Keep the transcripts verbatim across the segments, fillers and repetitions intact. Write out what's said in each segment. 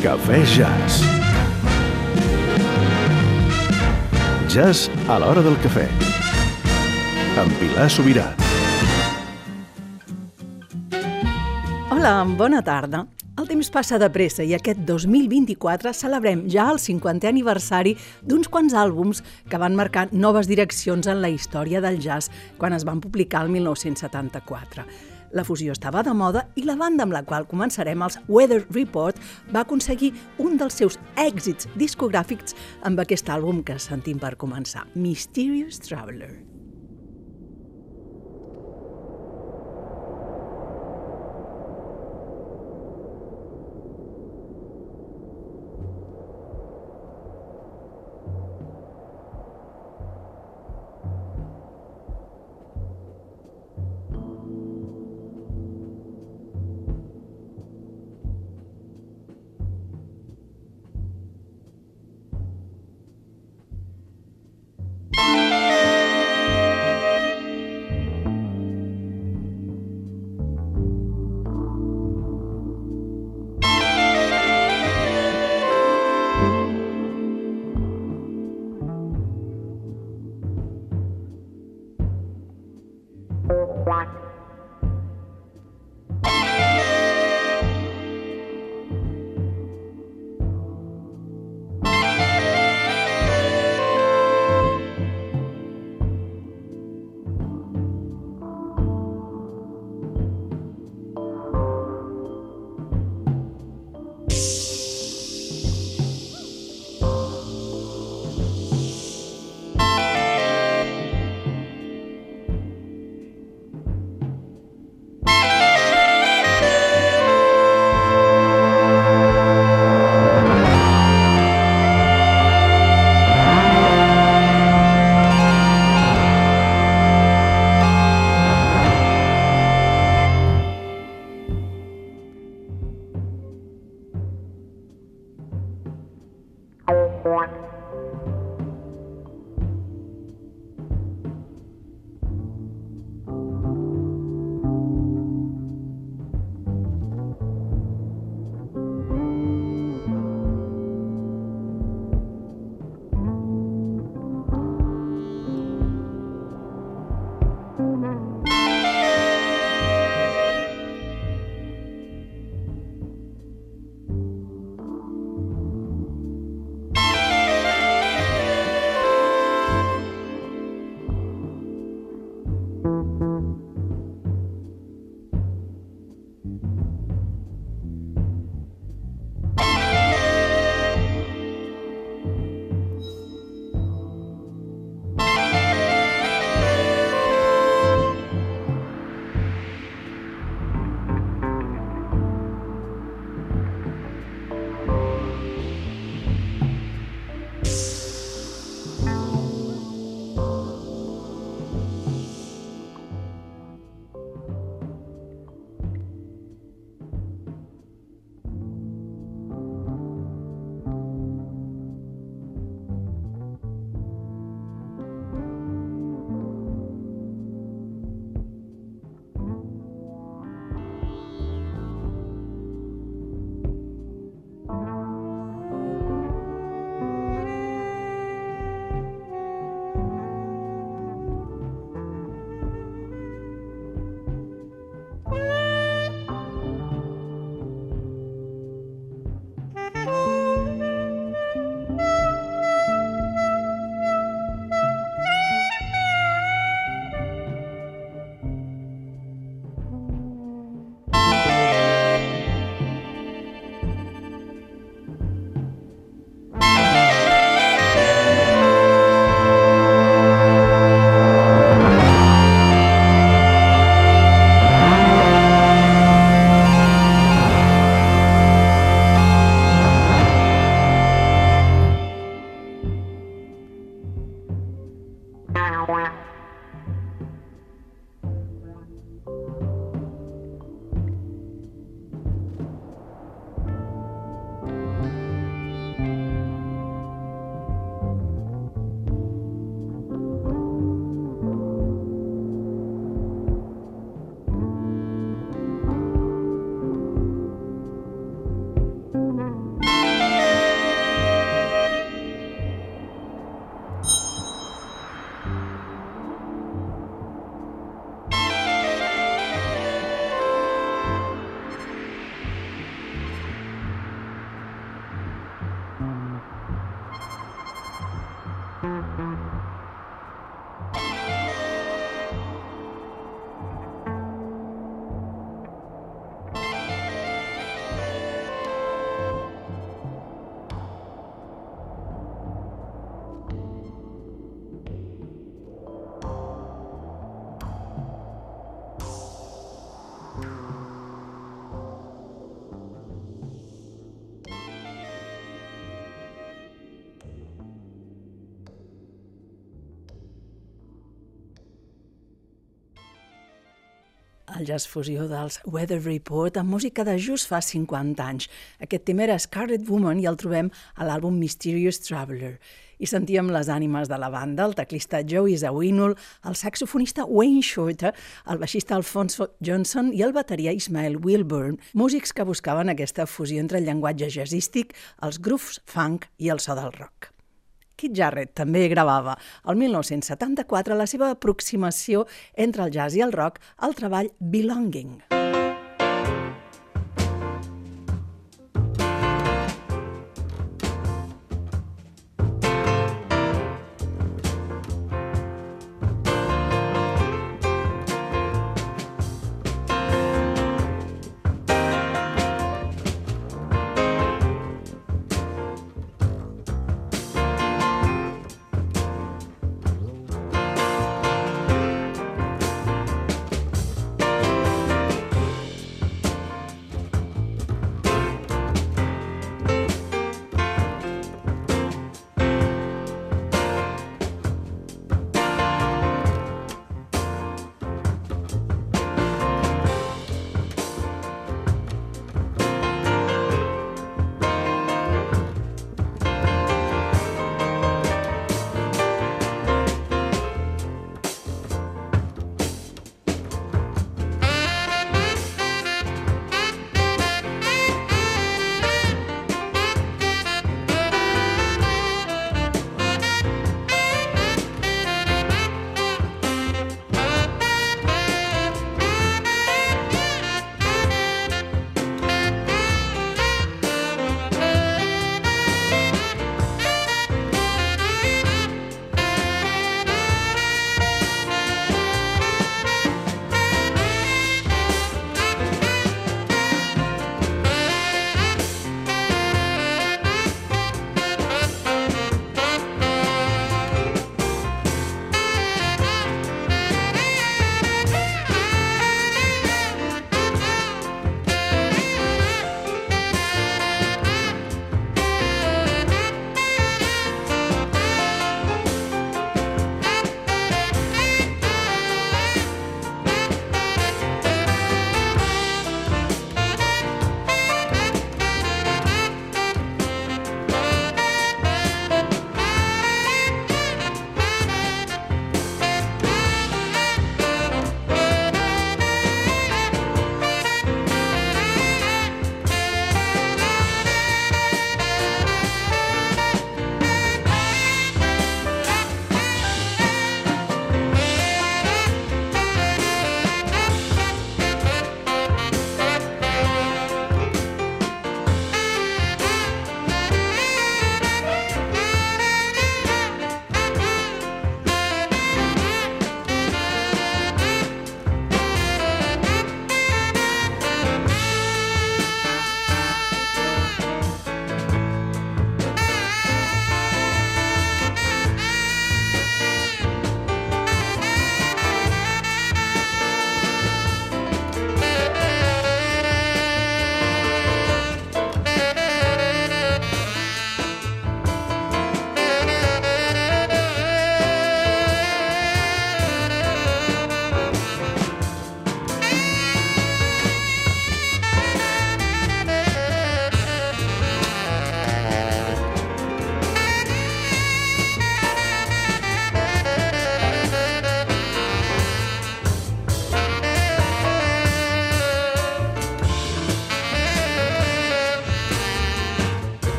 Cafè Jazz. Jazz a l'hora del cafè. Amb Pilar Sobirà. Hola, bona tarda. El temps passa de pressa i aquest dos mil vint-i-quatre celebrem ja el cinquantè aniversari d'uns quants àlbums que van marcar noves direccions en la història del jazz quan es van publicar el mil nou-cents setanta-quatre. La fusió estava de moda i la banda amb la qual començarem, els Weather Report, va aconseguir un dels seus èxits discogràfics amb aquest àlbum que sentim per començar, Mysterious Traveler. el jazz fusió dels Weather Report amb música de just fa cinquanta anys. Aquest tema era Scarlet Woman i el trobem a l'àlbum Mysterious Traveler. I sentíem les ànimes de la banda, el teclista Joey Zawinul, el saxofonista Wayne Shorter, el baixista Alfonso Johnson i el bateria Ismael Wilburn, músics que buscaven aquesta fusió entre el llenguatge jazzístic, els grooves, funk i el so del rock. Keith Jarrett també gravava el mil nou-cents setanta-quatre la seva aproximació entre el jazz i el rock al treball Belonging.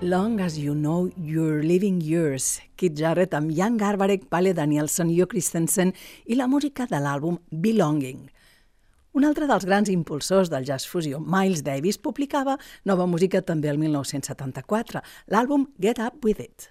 Long as you know you're living yours, Keith Jarrett amb Jan Garbarek, Palle Danielson, Jo Christensen i la música de l'àlbum Belonging. Un altre dels grans impulsors del jazz fusió, Miles Davis, publicava nova música també el mil nou-cents setanta-quatre, l'àlbum Get Up With It.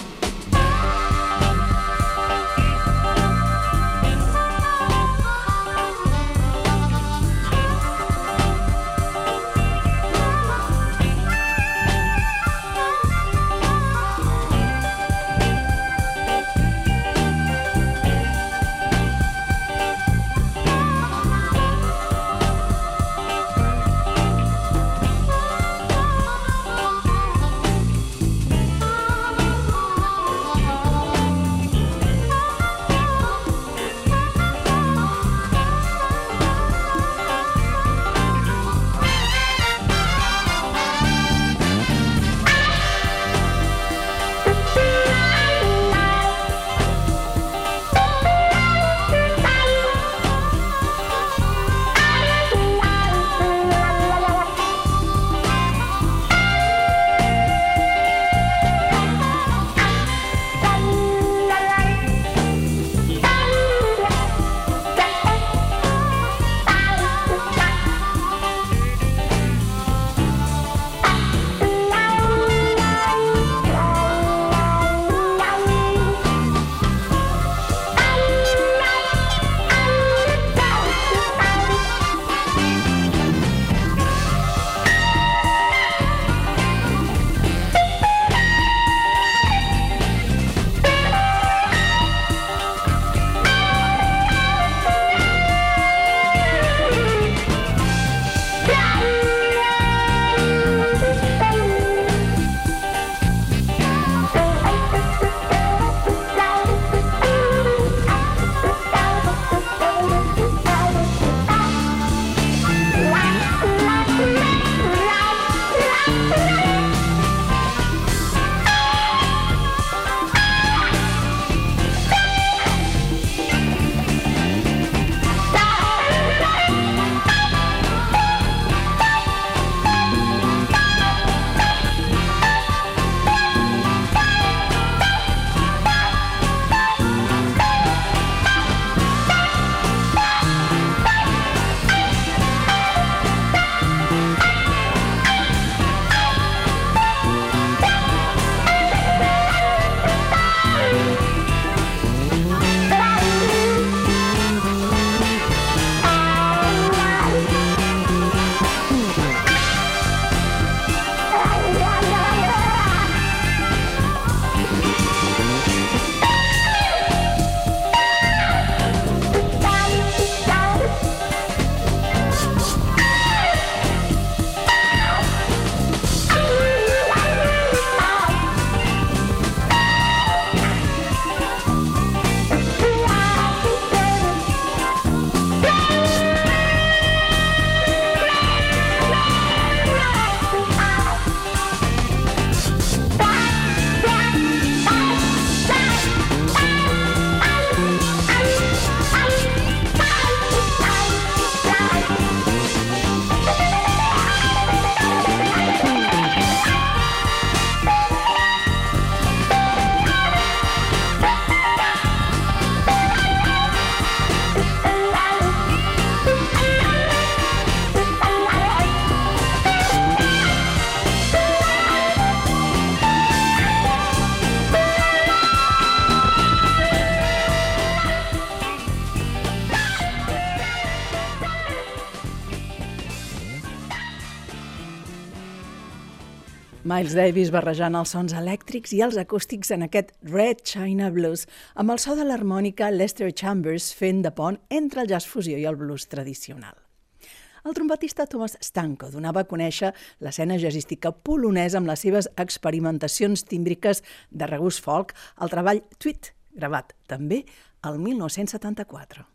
Miles Davis barrejant els sons elèctrics i els acústics en aquest Red China Blues, amb el so de l'harmònica Lester Chambers fent de pont entre el jazz fusió i el blues tradicional. El trompetista Thomas Stanko donava a conèixer l'escena jazzística polonesa amb les seves experimentacions tímbriques de regust folk al treball Tweet, gravat també el mil nou-cents setanta-quatre.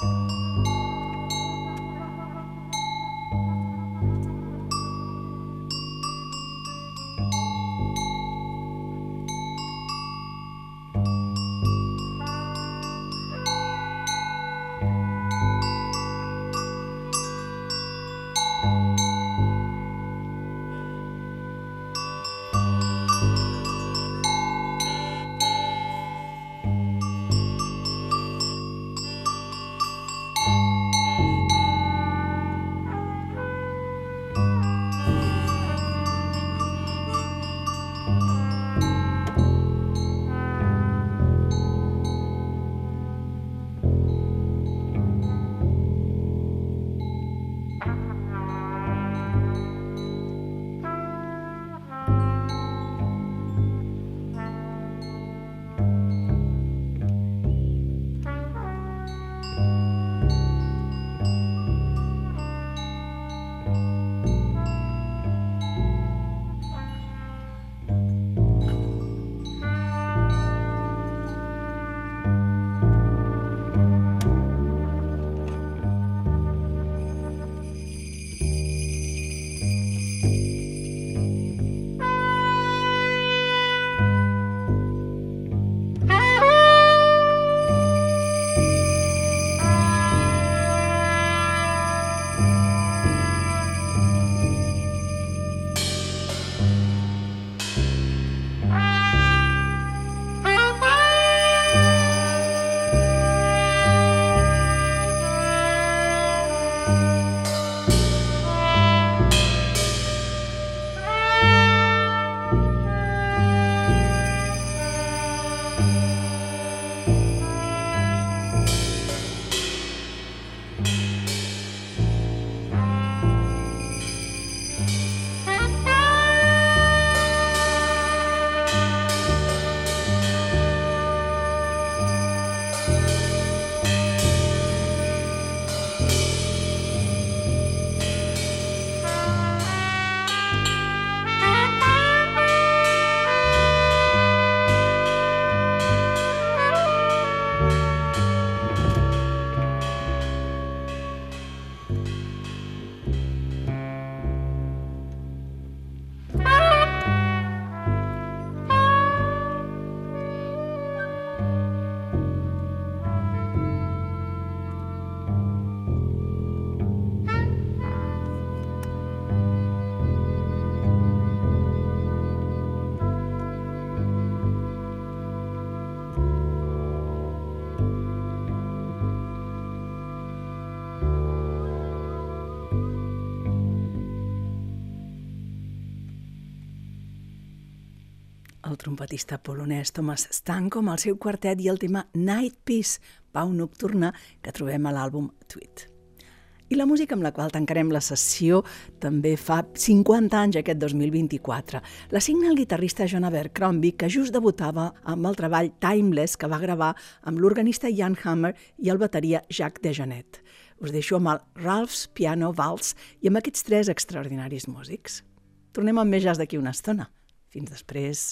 el trompetista polonès Thomas Stanko amb el seu quartet i el tema Night Peace, pau nocturna, que trobem a l'àlbum Tweet. I la música amb la qual tancarem la sessió també fa cinquanta anys aquest dos mil vint-i-quatre. La signa el guitarrista John Abercrombie, que just debutava amb el treball Timeless que va gravar amb l'organista Jan Hammer i el bateria Jacques Dejonet. Us deixo amb el Ralph's Piano Vals i amb aquests tres extraordinaris músics. Tornem amb més jazz d'aquí una estona. Fins després.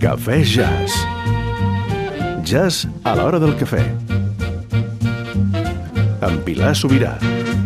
Cafè Jazz. Jazz a l'hora del cafè. Amb Pilar Sobirà.